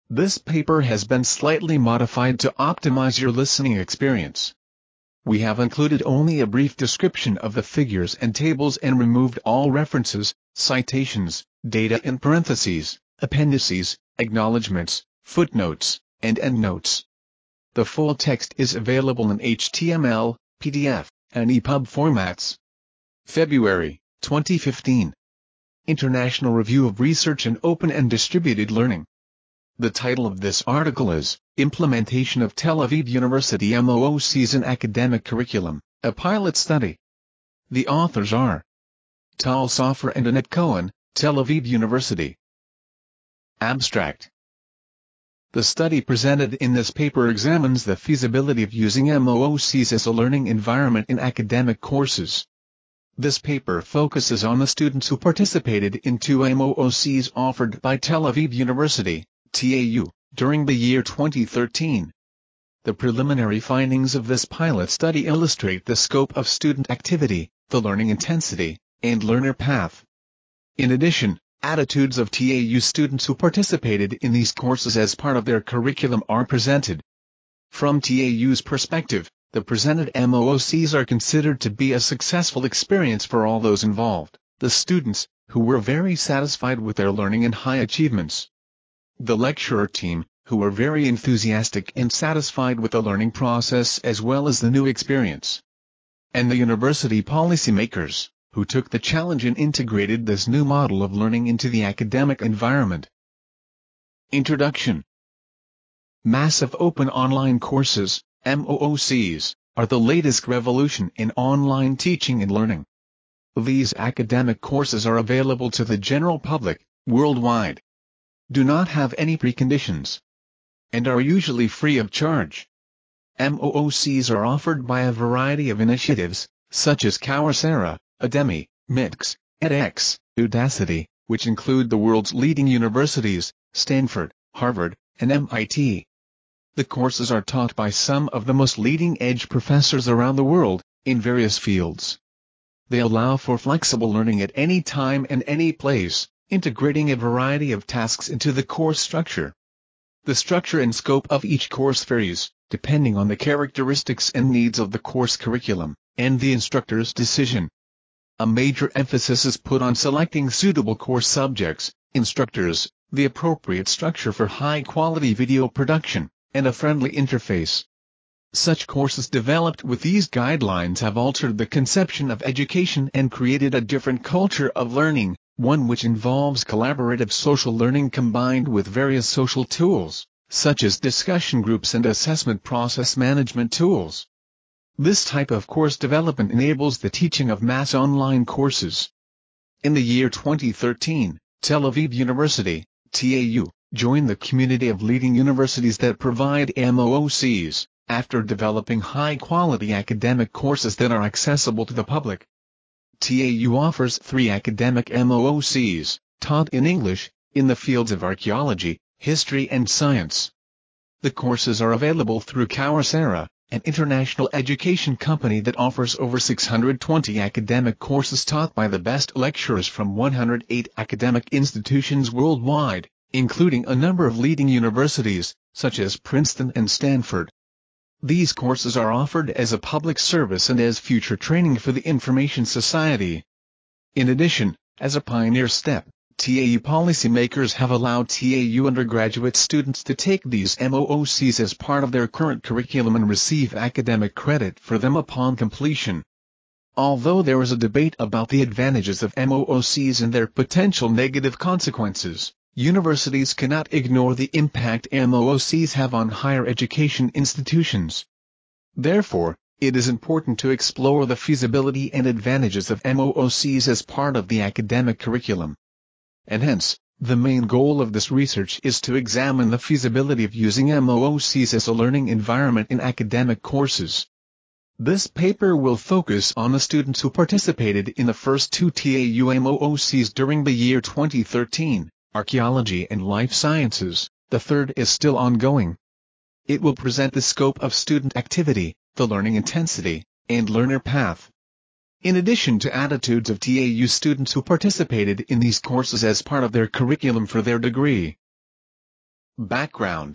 This paper has been slightly modified to optimize your listening experience. We have included only a brief description of the figures and tables and removed all references, citations, data in parentheses, appendices, acknowledgments, footnotes, and endnotes. The full text is available in HTML, PDF, and EPUB formats. February 2015. International Review of Research in Open and Distributed Learning. The title of this article is, Implementation of Tel Aviv University MOOCs in Academic Curriculum, a Pilot Study. The authors are Tal Sofer and Annette Cohen, Tel Aviv University. Abstract. The study presented in this paper examines the feasibility of using MOOCs as a learning environment in academic courses. This paper focuses on the students who participated in 2 MOOCs offered by Tel Aviv University, TAU, during the year 2013. The preliminary findings of this pilot study illustrate the scope of student activity, the learning intensity, and learner path. In addition, attitudes of TAU students who participated in these courses as part of their curriculum are presented. From TAU's perspective, the presented MOOCs are considered to be a successful experience for all those involved, the students, who were very satisfied with their learning and high achievements, the lecturer team, who were very enthusiastic and satisfied with the learning process as well as the new experience, and the university policymakers, who took the challenge and integrated this new model of learning into the academic environment. Introduction. Massive Open Online Courses, MOOCs, are the latest revolution in online teaching and learning. These academic courses are available to the general public, worldwide, do not have any preconditions, and are usually free of charge. MOOCs are offered by a variety of initiatives, such as Coursera, Udemy, Mix, edX, Udacity, which include the world's leading universities, Stanford, Harvard, and MIT. The courses are taught by some of the most leading-edge professors around the world, in various fields. They allow for flexible learning at any time and any place, integrating a variety of tasks into the course structure. The structure and scope of each course varies, depending on the characteristics and needs of the course curriculum, and the instructor's decision. A major emphasis is put on selecting suitable course subjects, instructors, the appropriate structure for high-quality video production, and a friendly interface. Such courses developed with these guidelines have altered the conception of education and created a different culture of learning, one which involves collaborative social learning combined with various social tools, such as discussion groups and assessment process management tools. This type of course development enables the teaching of mass online courses. In the year 2013, Tel Aviv University, TAU, joined the community of leading universities that provide MOOCs, after developing high-quality academic courses that are accessible to the public. TAU offers 3 academic MOOCs, taught in English, in the fields of archaeology, history and science. The courses are available through Coursera, an international education company that offers over 620 academic courses taught by the best lecturers from 108 academic institutions worldwide, including a number of leading universities, such as Princeton and Stanford. These courses are offered as a public service and as future training for the information society. In addition, as a pioneer step, TAU policymakers have allowed TAU undergraduate students to take these MOOCs as part of their current curriculum and receive academic credit for them upon completion. Although there is a debate about the advantages of MOOCs and their potential negative consequences, universities cannot ignore the impact MOOCs have on higher education institutions. Therefore, it is important to explore the feasibility and advantages of MOOCs as part of the academic curriculum. And hence, the main goal of this research is to examine the feasibility of using MOOCs as a learning environment in academic courses. This paper will focus on the students who participated in the first 2 TAU MOOCs during the year 2013. Archaeology and Life Sciences, the third is still ongoing. It will present the scope of student activity, the learning intensity, and learner path. In addition to attitudes of TAU students who participated in these courses as part of their curriculum for their degree. Background: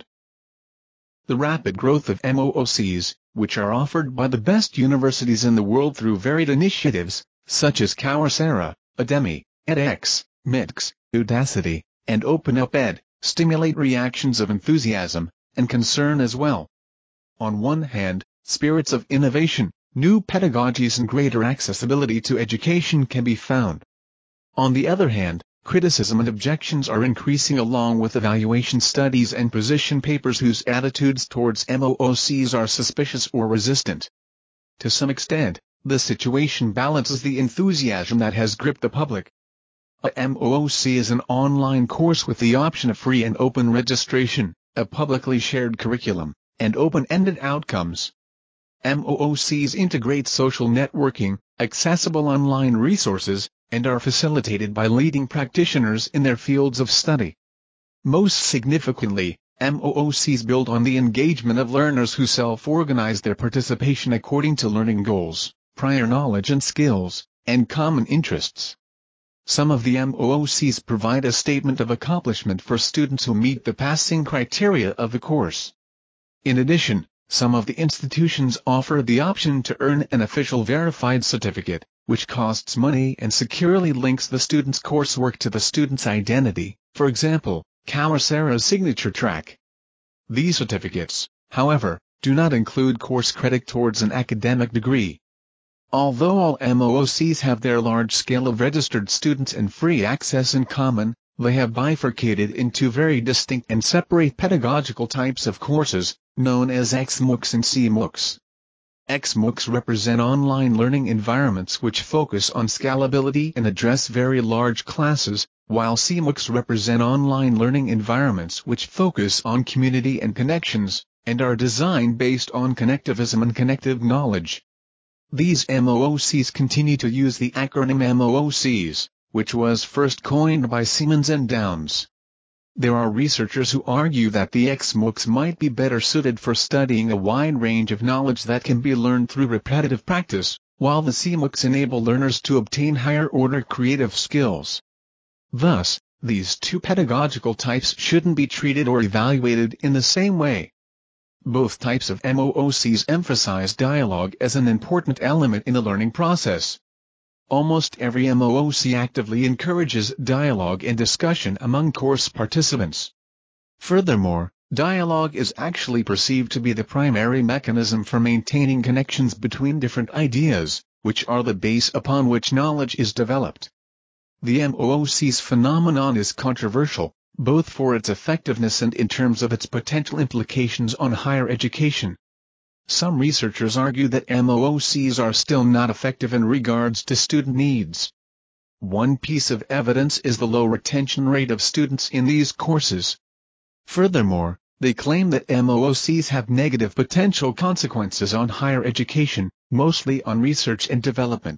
the rapid growth of MOOCs, which are offered by the best universities in the world through varied initiatives, such as Coursera, Udemy, edX, MITx, Udacity, and OpenUpEd, stimulate reactions of enthusiasm and concern as well. On one hand, spirits of innovation, new pedagogies and greater accessibility to education can be found. On the other hand, criticism and objections are increasing along with evaluation studies and position papers whose attitudes towards MOOCs are suspicious or resistant. To some extent, the situation balances the enthusiasm that has gripped the public. A MOOC is an online course with the option of free and open registration, a publicly shared curriculum, and open-ended outcomes. MOOCs integrate social networking, accessible online resources, and are facilitated by leading practitioners in their fields of study. Most significantly, MOOCs build on the engagement of learners who self-organize their participation according to learning goals, prior knowledge and skills, and common interests. Some of the MOOCs provide a statement of accomplishment for students who meet the passing criteria of the course. In addition, some of the institutions offer the option to earn an official verified certificate, which costs money and securely links the student's coursework to the student's identity, for example, Coursera's signature track. These certificates, however, do not include course credit towards an academic degree. Although all MOOCs have their large scale of registered students and free access in common, they have bifurcated into very distinct and separate pedagogical types of courses, known as XMOOCs and CMOOCs. XMOOCs represent online learning environments which focus on scalability and address very large classes, while CMOOCs represent online learning environments which focus on community and connections, and are designed based on connectivism and connective knowledge. These MOOCs continue to use the acronym MOOCs, which was first coined by Siemens and Downes. There are researchers who argue that the XMOOCs might be better suited for studying a wide range of knowledge that can be learned through repetitive practice, while the CMOOCs enable learners to obtain higher-order creative skills. Thus, these two pedagogical types shouldn't be treated or evaluated in the same way. Both types of MOOCs emphasize dialogue as an important element in the learning process. Almost every MOOC actively encourages dialogue and discussion among course participants. Furthermore, dialogue is actually perceived to be the primary mechanism for maintaining connections between different ideas, which are the base upon which knowledge is developed. The MOOC's phenomenon is controversial, both for its effectiveness and in terms of its potential implications on higher education. Some researchers argue that MOOCs are still not effective in regards to student needs. One piece of evidence is the low retention rate of students in these courses. Furthermore, they claim that MOOCs have negative potential consequences on higher education, mostly on research and development.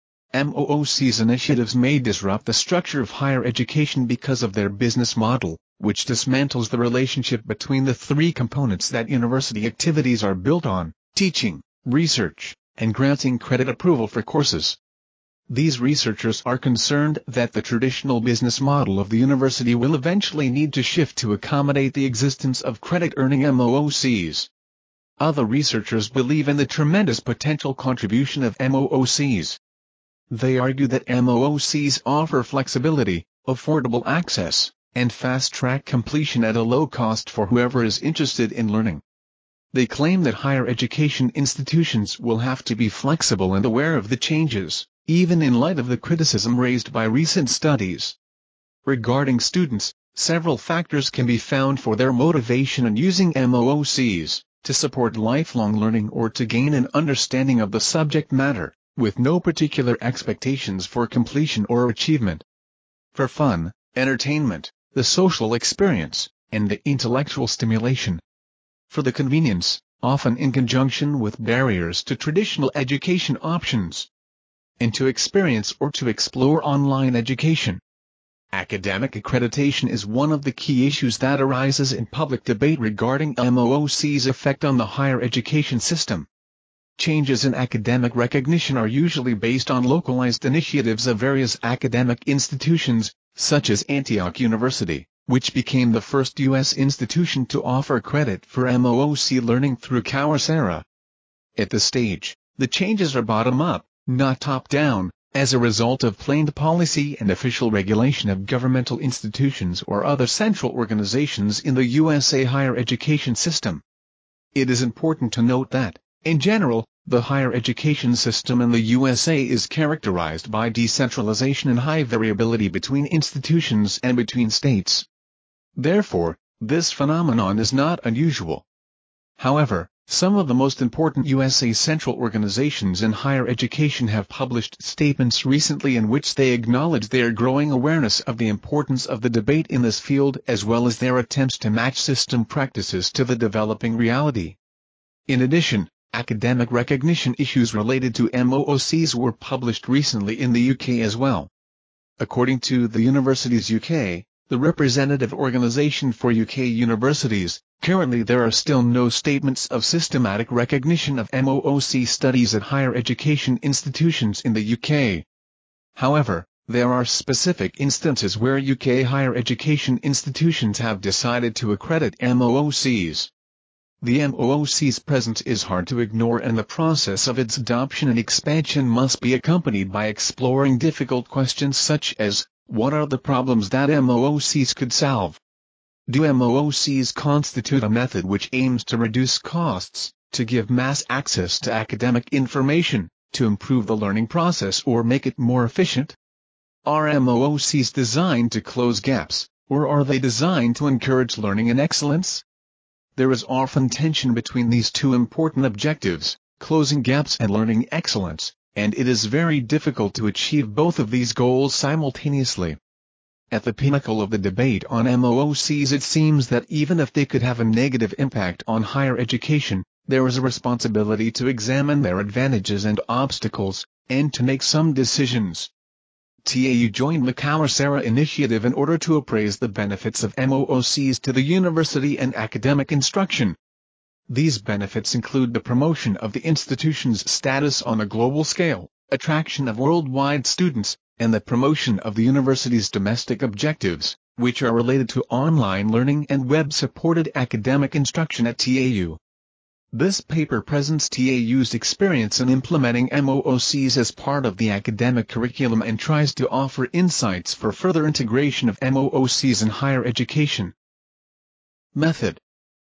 MOOCs initiatives may disrupt the structure of higher education because of their business model, which dismantles the relationship between the three components that university activities are built on: teaching, research, and granting credit approval for courses. These researchers are concerned that the traditional business model of the university will eventually need to shift to accommodate the existence of credit-earning MOOCs. Other researchers believe in the tremendous potential contribution of MOOCs. They argue that MOOCs offer flexibility, affordable access, and fast-track completion at a low cost for whoever is interested in learning. They claim that higher education institutions will have to be flexible and aware of the changes, even in light of the criticism raised by recent studies. Regarding students, several factors can be found for their motivation in using MOOCs: to support lifelong learning or to gain an understanding of the subject matter, with no particular expectations for completion or achievement. For fun, entertainment, the social experience, and the intellectual stimulation. For the convenience, often in conjunction with barriers to traditional education options. And to experience or to explore online education. Academic accreditation is one of the key issues that arises in public debate regarding MOOC's effect on the higher education system. Changes in academic recognition are usually based on localized initiatives of various academic institutions, such as Antioch University, which became the first U.S. institution to offer credit for MOOC learning through Coursera. At this stage, the changes are bottom-up, not top-down, as a result of planned policy and official regulation of governmental institutions or other central organizations in the USA higher education system. It is important to note that, in general, the higher education system in the USA is characterized by decentralization and high variability between institutions and between states. Therefore, this phenomenon is not unusual. However, some of the most important USA central organizations in higher education have published statements recently in which they acknowledge their growing awareness of the importance of the debate in this field as well as their attempts to match system practices to the developing reality. In addition, academic recognition issues related to MOOCs were published recently in the UK as well. According to the Universities UK, the representative organization for UK universities, currently there are still no statements of systematic recognition of MOOC studies at higher education institutions in the UK. However, there are specific instances where UK higher education institutions have decided to accredit MOOCs. The MOOC's presence is hard to ignore and the process of its adoption and expansion must be accompanied by exploring difficult questions such as, what are the problems that MOOCs could solve? Do MOOCs constitute a method which aims to reduce costs, to give mass access to academic information, to improve the learning process or make it more efficient? Are MOOCs designed to close gaps, or are they designed to encourage learning and excellence? There is often tension between these two important objectives, closing gaps and learning excellence, and it is very difficult to achieve both of these goals simultaneously. At the pinnacle of the debate on MOOCs it seems that even if they could have a negative impact on higher education, there is a responsibility to examine their advantages and obstacles, and to make some decisions. TAU joined the Coursera initiative in order to appraise the benefits of MOOCs to the university and academic instruction. These benefits include the promotion of the institution's status on a global scale, attraction of worldwide students, and the promotion of the university's domestic objectives, which are related to online learning and web-supported academic instruction at TAU. This paper presents TAU's experience in implementing MOOCs as part of the academic curriculum and tries to offer insights for further integration of MOOCs in higher education. Method: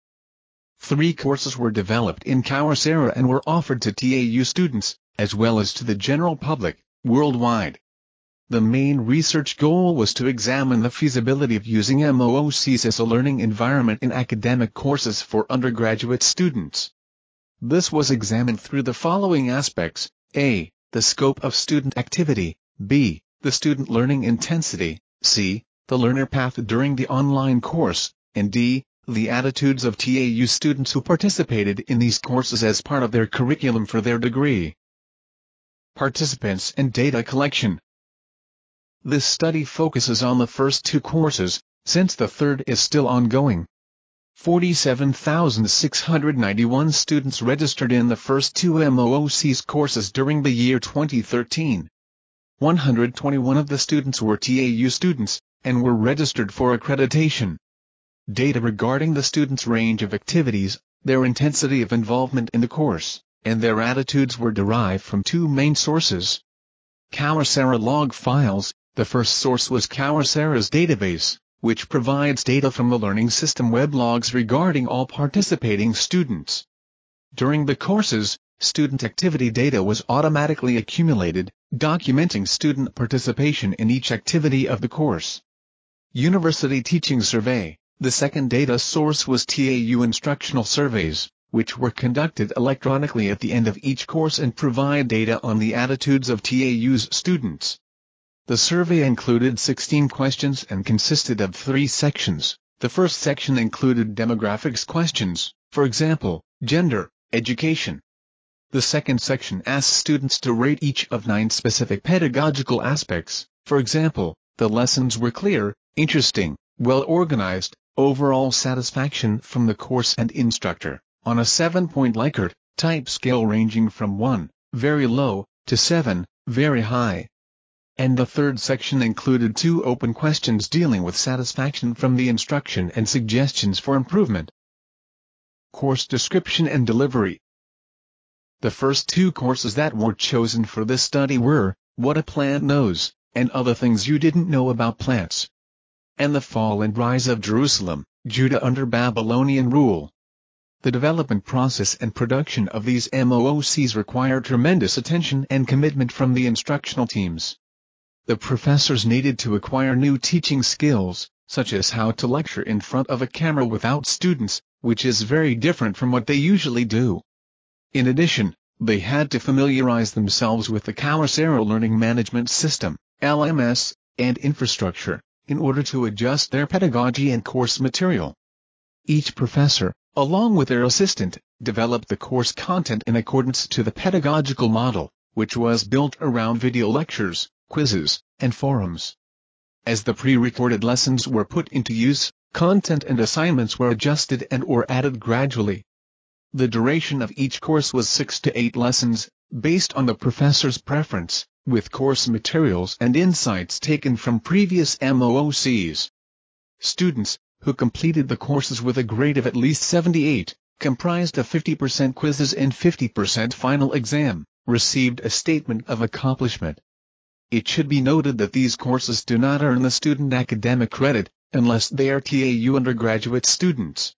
3 courses were developed in Coursera and were offered to TAU students, as well as to the general public, worldwide. The main research goal was to examine the feasibility of using MOOCs as a learning environment in academic courses for undergraduate students. This was examined through the following aspects: A. The scope of student activity, B. The student learning intensity, C. The learner path during the online course, and D. The attitudes of TAU students who participated in these courses as part of their curriculum for their degree. Participants and data collection. This study focuses on the first 2 courses, since the third is still ongoing. 47,691 students registered in the first 2 MOOCs courses during the year 2013. 121 of the students were TAU students, and were registered for accreditation. Data regarding the students' range of activities, their intensity of involvement in the course, and their attitudes were derived from 2 main sources. Coursera log files. The first source was Coursera's database, which provides data from the learning system weblogs regarding all participating students. During the courses, student activity data was automatically accumulated, documenting student participation in each activity of the course. University Teaching Survey. The second data source was TAU instructional surveys, which were conducted electronically at the end of each course and provide data on the attitudes of TAU's students. The survey included 16 questions and consisted of 3 sections. The first section included demographics questions, for example, gender, education. The second section asked students to rate each of 9 specific pedagogical aspects, for example, the lessons were clear, interesting, well organized, overall satisfaction from the course and instructor, on a 7-point Likert type scale ranging from 1, very low, to 7, very high. and the third section included 2 open questions dealing with satisfaction from the instruction and suggestions for improvement. Course description and delivery. The first 2 courses that were chosen for this study were, What a Plant Knows, and Other Things You Didn't Know About Plants, and The Fall and Rise of Jerusalem, Judah Under Babylonian Rule. The development process and production of these MOOCs require tremendous attention and commitment from the instructional teams. The professors needed to acquire new teaching skills, such as how to lecture in front of a camera without students, which is very different from what they usually do. In addition, they had to familiarize themselves with the Coursera Learning Management System, LMS, and infrastructure, in order to adjust their pedagogy and course material. Each professor, along with their assistant, developed the course content in accordance to the pedagogical model, which was built around video lectures, quizzes, and forums. As the pre-recorded lessons were put into use, content and assignments were adjusted and/or added gradually. The duration of each course was 6 to 8 lessons, based on the professor's preference, with course materials and insights taken from previous MOOCs. Students, who completed the courses with a grade of at least 78, comprised of 50% quizzes and 50% final exam, received a statement of accomplishment. It should be noted that these courses do not earn the student academic credit, unless they are TAU undergraduate students.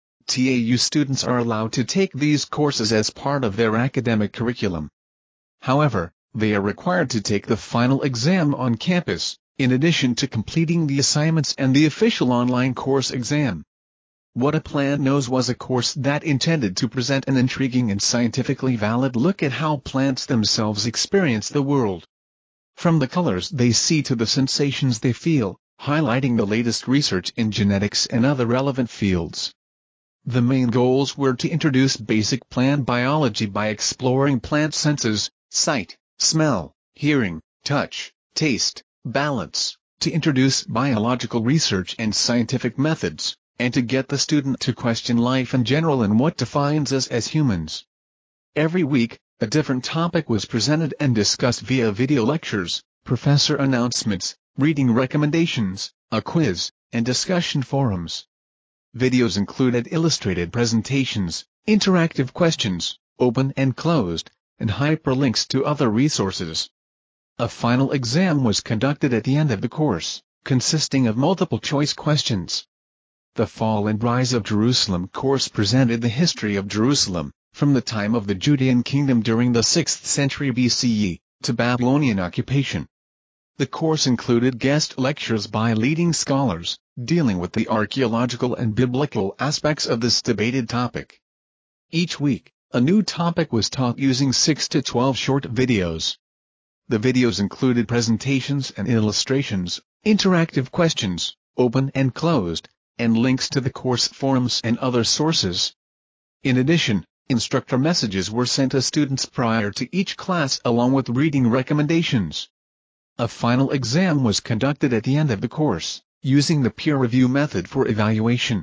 TAU students are allowed to take these courses as part of their academic curriculum. However, they are required to take the final exam on campus, in addition to completing the assignments and the official online course exam. What a Plant Knows was a course that intended to present an intriguing and scientifically valid look at how plants themselves experience the world. From the colors they see to the sensations they feel, highlighting the latest research in genetics and other relevant fields. The main goals were to introduce basic plant biology by exploring plant senses, sight, smell, hearing, touch, taste, balance, to introduce biological research and scientific methods, and to get the student to question life in general and what defines us as humans. Every week, a different topic was presented and discussed via video lectures, professor announcements, reading recommendations, a quiz, and discussion forums. Videos included illustrated presentations, interactive questions, open and closed, and hyperlinks to other resources. A final exam was conducted at the end of the course, consisting of multiple-choice questions. The Fall and Rise of Jerusalem course presented the history of Jerusalem, from the time of the Judean kingdom during the 6th century BCE, to Babylonian occupation. The course included guest lectures by leading scholars, dealing with the archaeological and biblical aspects of this debated topic. Each week, a new topic was taught using 6 to 12 short videos. The videos included presentations and illustrations, interactive questions, open and closed, and links to the course forums and other sources. In addition, instructor messages were sent to students prior to each class along with reading recommendations. A final exam was conducted at the end of the course, using the peer review method for evaluation.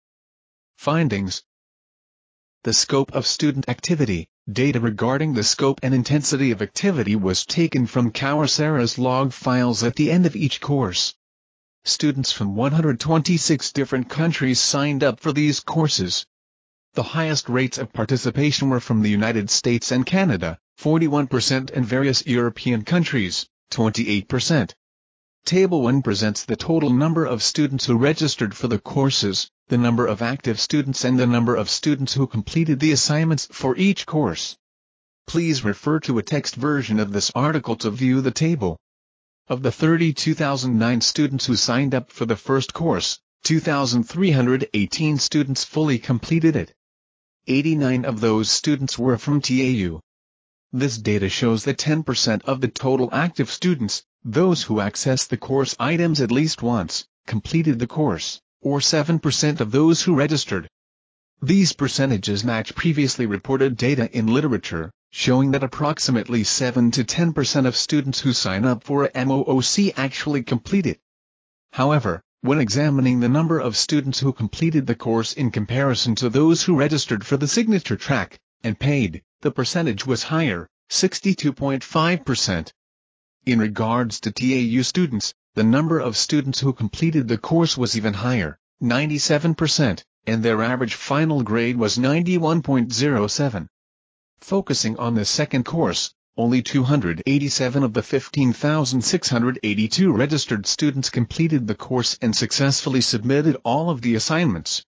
Findings. The scope of student activity. Data regarding the scope and intensity of activity was taken from Coursera's log files at the end of each course. Students from 126 different countries signed up for these courses. The highest rates of participation were from the United States and Canada, 41%, and various European countries, 28%. Table 1 presents the total number of students who registered for the courses, the number of active students, and the number of students who completed the assignments for each course. Please refer to a text version of this article to view the table. Of the 32,009 students who signed up for the first course, 2,318 students fully completed it. 89 of those students were from TAU. This data shows that 10% of the total active students, those who accessed the course items at least once, completed the course, or 7% of those who registered. These percentages match previously reported data in literature, showing that approximately 7 to 10% of students who sign up for a MOOC actually complete it. However, when examining the number of students who completed the course in comparison to those who registered for the signature track, and paid, the percentage was higher, 62.5%. In regards to TAU students, the number of students who completed the course was even higher, 97%, and their average final grade was 91.07. Focusing on the second course, only 287 of the 15,682 registered students completed the course and successfully submitted all of the assignments.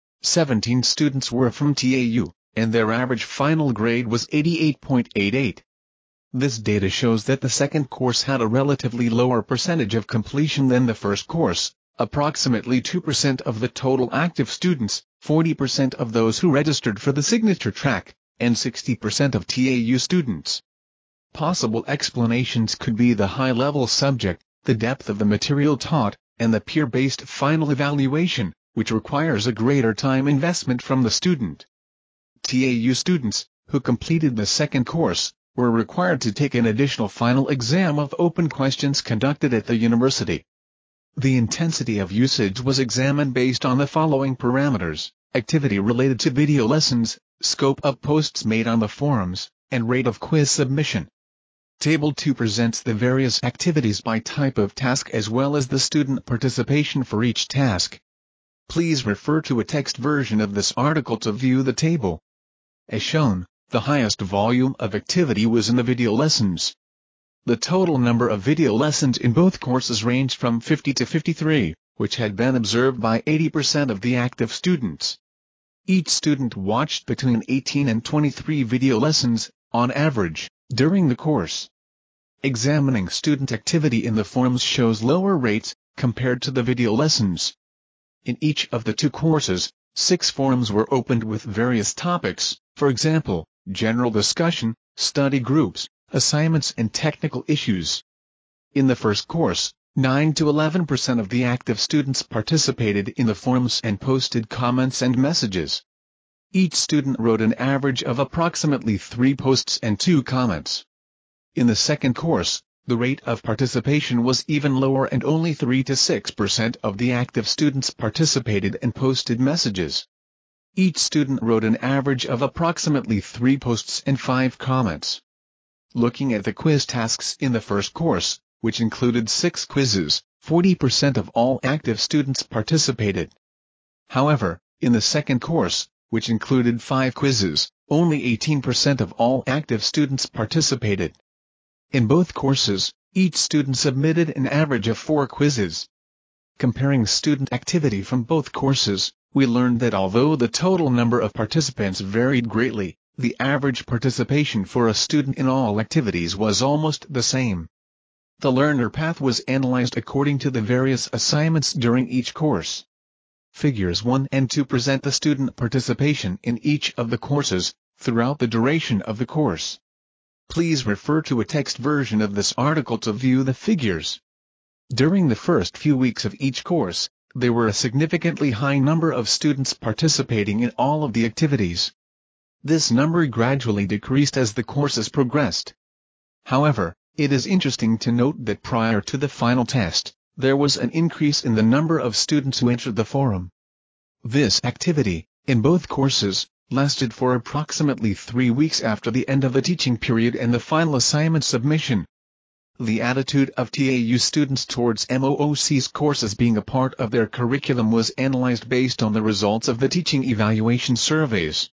17 students were from TAU, and their average final grade was 88.88. This data shows that the second course had a relatively lower percentage of completion than the first course, approximately 2% of the total active students, 40% of those who registered for the signature track, and 60% of TAU students. Possible explanations could be the high-level subject, the depth of the material taught, and the peer-based final evaluation, which requires a greater time investment from the student. TAU students, who completed the second course, were required to take an additional final exam of open questions conducted at the university. The intensity of usage was examined based on the following parameters: activity related to video lessons, scope of posts made on the forums, and rate of quiz submission. Table 2 presents the various activities by type of task as well as the student participation for each task. Please refer to a text version of this article to view the table. As shown, the highest volume of activity was in the video lessons. The total number of video lessons in both courses ranged from 50 to 53, which had been observed by 80% of the active students. Each student watched between 18 and 23 video lessons, on average, during the course. Examining student activity in the forums shows lower rates, compared to the video lessons. In each of the two courses, 6 forums were opened with various topics, for example, general discussion, study groups, assignments and technical issues. In the first course, 9 to 11% of the active students participated in the forums and posted comments and messages. Each student wrote an average of approximately 3 posts and 2 comments. In the second course, the rate of participation was even lower and only 3 to 6% of the active students participated and posted messages. Each student wrote an average of approximately 3 posts and 5 comments. Looking at the quiz tasks in the first course, which included 6 quizzes, 40% of all active students participated. However, in the second course, which included 5 quizzes, only 18% of all active students participated. In both courses, each student submitted an average of 4 quizzes. Comparing student activity from both courses, we learned that although the total number of participants varied greatly, the average participation for a student in all activities was almost the same. The learner path was analyzed according to the various assignments during each course. Figures 1 and 2 present the student participation in each of the courses, throughout the duration of the course. Please refer to a text version of this article to view the figures. During the first few weeks of each course, there were a significantly high number of students participating in all of the activities. This number gradually decreased as the courses progressed. However, it is interesting to note that prior to the final test, there was an increase in the number of students who entered the forum. This activity, in both courses, lasted for approximately 3 weeks after the end of the teaching period and the final assignment submission. The attitude of TAU students towards MOOC's courses being a part of their curriculum was analyzed based on the results of the teaching evaluation surveys.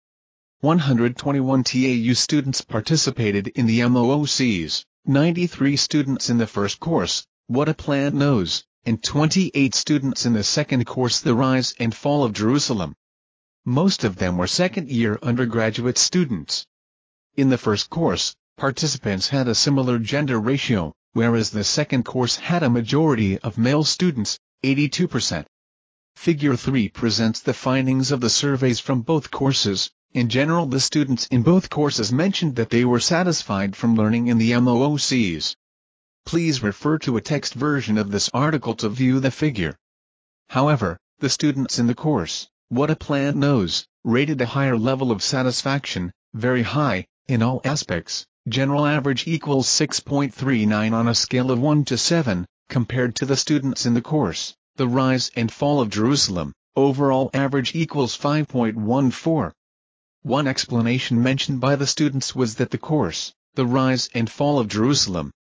121 TAU students participated in the MOOCs, 93 students in the first course, What a Plan Knows, and 28 students in the second course, The Rise and Fall of Jerusalem. Most of them were second-year undergraduate students. In the first course, participants had a similar gender ratio, whereas the second course had a majority of male students, 82%. Figure 3 presents the findings of the surveys from both courses. In general, the students in both courses mentioned that they were satisfied from learning in the MOOCs. Please refer to a text version of this article to view the figure. However, the students in the course, What a Plan Knows, rated a higher level of satisfaction, very high, in all aspects. General average equals 6.39 on a scale of 1 to 7, compared to the students in the course, The Rise and Fall of Jerusalem, overall average equals 5.14. One explanation mentioned by the students was that the course, The Rise and Fall of Jerusalem,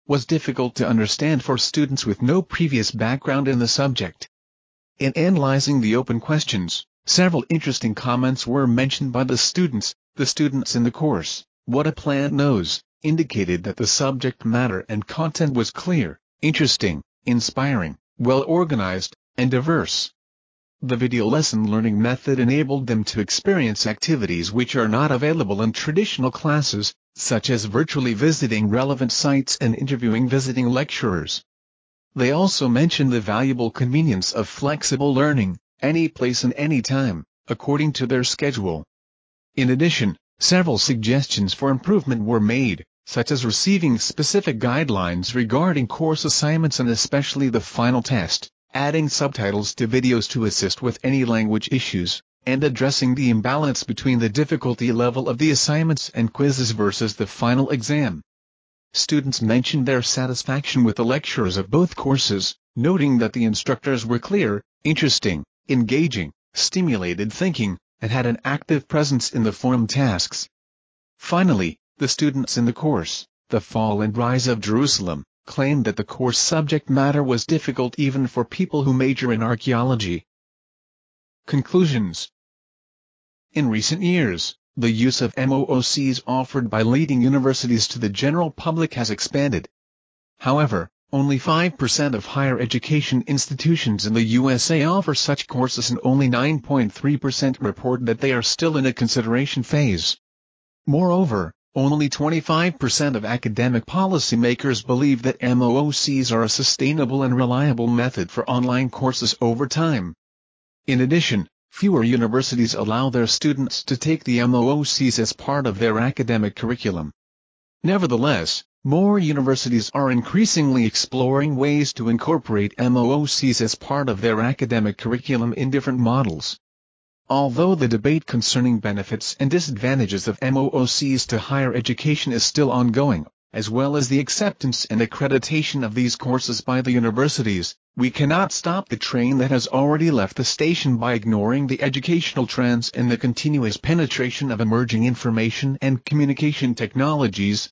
was difficult to understand for students with no previous background in the subject. In analyzing the open questions, several interesting comments were mentioned by the students. The students in the course, What a Plant Knows, indicated that the subject matter and content was clear, interesting, inspiring, well-organized, and diverse. The video lesson learning method enabled them to experience activities which are not available in traditional classes, such as virtually visiting relevant sites and interviewing visiting lecturers. They also mentioned the valuable convenience of flexible learning, any place and any time, according to their schedule. In addition, several suggestions for improvement were made, such as receiving specific guidelines regarding course assignments and especially the final test, adding subtitles to videos to assist with any language issues, and addressing the imbalance between the difficulty level of the assignments and quizzes versus the final exam. Students mentioned their satisfaction with the lecturers of both courses, noting that the instructors were clear, interesting, engaging, stimulated thinking, and had an active presence in the forum tasks. Finally, the students in the course, The Fall and Rise of Jerusalem, claimed that the course subject matter was difficult even for people who major in archaeology. Conclusions. In recent years, the use of MOOCs offered by leading universities to the general public has expanded. However, only 5% of higher education institutions in the USA offer such courses and only 9.3% report that they are still in a consideration phase. Moreover, only 25% of academic policymakers believe that MOOCs are a sustainable and reliable method for online courses over time. In addition, fewer universities allow their students to take the MOOCs as part of their academic curriculum. Nevertheless, more universities are increasingly exploring ways to incorporate MOOCs as part of their academic curriculum in different models. Although the debate concerning benefits and disadvantages of MOOCs to higher education is still ongoing, as well as the acceptance and accreditation of these courses by the universities, we cannot stop the train that has already left the station by ignoring the educational trends and the continuous penetration of emerging information and communication technologies,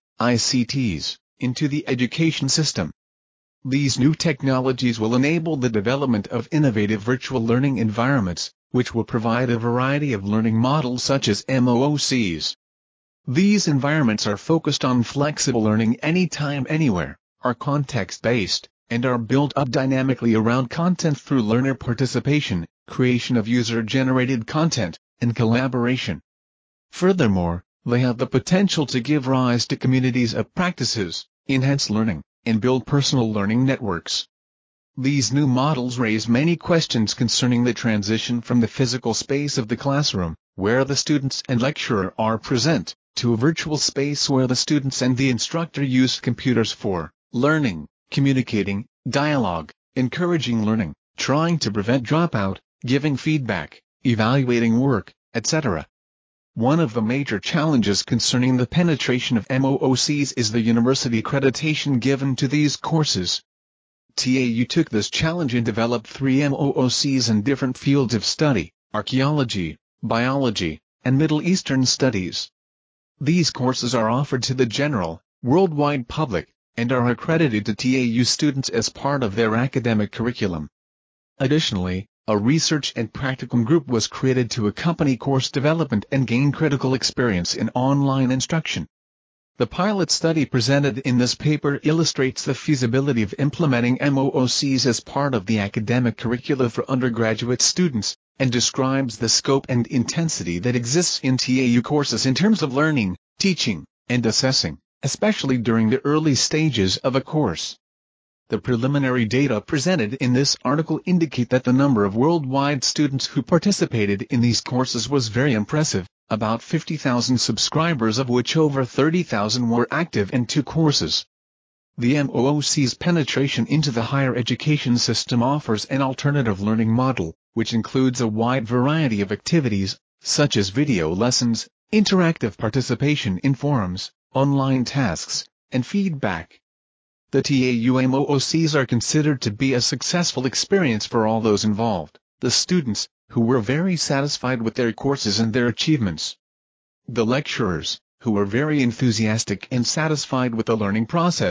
ICTs, into the education system. These new technologies will enable the development of innovative virtual learning environments, which will provide a variety of learning models such as MOOCs. These environments are focused on flexible learning anytime anywhere, are context-based, and are built up dynamically around content through learner participation, creation of user-generated content, and collaboration. Furthermore, they have the potential to give rise to communities of practices, enhance learning, and build personal learning networks. These new models raise many questions concerning the transition from the physical space of the classroom, where the students and lecturer are present, to a virtual space where the students and the instructor use computers for learning, communicating, dialogue, encouraging learning, trying to prevent dropout, giving feedback, evaluating work, etc. One of the major challenges concerning the penetration of MOOCs is the university accreditation given to these courses. TAU took this challenge and developed 3 MOOCs in different fields of study: archaeology, biology, and Middle Eastern studies. These courses are offered to the general, worldwide public, and are accredited to TAU students as part of their academic curriculum. Additionally, a research and practicum group was created to accompany course development and gain critical experience in online instruction. The pilot study presented in this paper illustrates the feasibility of implementing MOOCs as part of the academic curricula for undergraduate students, and describes the scope and intensity that exists in TAU courses in terms of learning, teaching, and assessing, especially during the early stages of a course. The preliminary data presented in this article indicate that the number of worldwide students who participated in these courses was very impressive, about 50,000 subscribers, of which over 30,000 were active in 2 courses. The MOOC's penetration into the higher education system offers an alternative learning model, which includes a wide variety of activities, such as video lessons, interactive participation in forums, online tasks, and feedback. The TAU MOOCs are considered to be a successful experience for all those involved, the students, who were very satisfied with their courses and their achievements, the lecturers, who were very enthusiastic and satisfied with the learning process,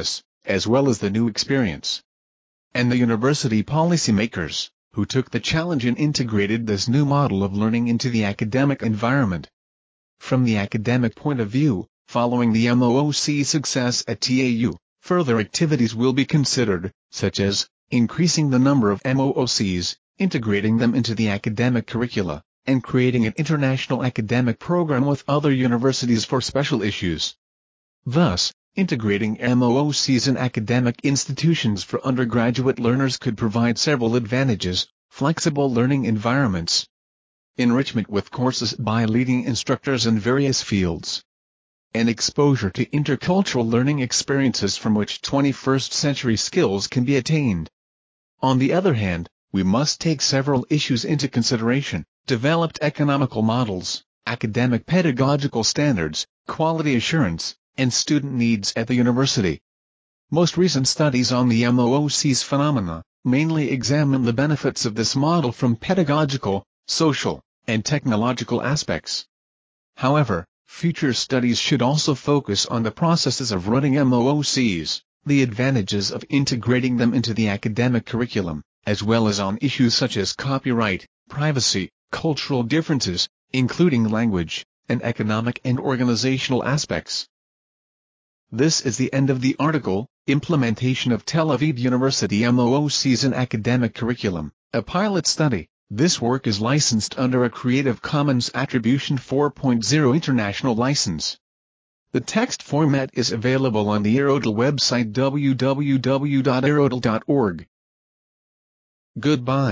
as well as the new experience. And the university policymakers, who took the challenge and integrated this new model of learning into the academic environment. From the academic point of view, following the MOOC success at TAU, further activities will be considered, such as increasing the number of MOOCs, integrating them into the academic curricula, and creating an international academic program with other universities for special issues. Thus, integrating MOOCs in academic institutions for undergraduate learners could provide several advantages: flexible learning environments, enrichment with courses by leading instructors in various fields, and exposure to intercultural learning experiences from which 21st century skills can be attained. On the other hand, we must take several issues into consideration: developed economical models, academic pedagogical standards, quality assurance, and student needs at the university. Most recent studies on the MOOC's phenomena mainly examine the benefits of this model from pedagogical, social, and technological aspects. However, future studies should also focus on the processes of running MOOCs, the advantages of integrating them into the academic curriculum, as well as on issues such as copyright, privacy, cultural differences, including language, and economic and organizational aspects. This is the end of the article, Implementation of Tel Aviv University MOOCs in Academic Curriculum, a Pilot Study. This work is licensed under a Creative Commons Attribution 4.0 International License. The text format is available on the Aerodel website www.aerodel.org. Goodbye.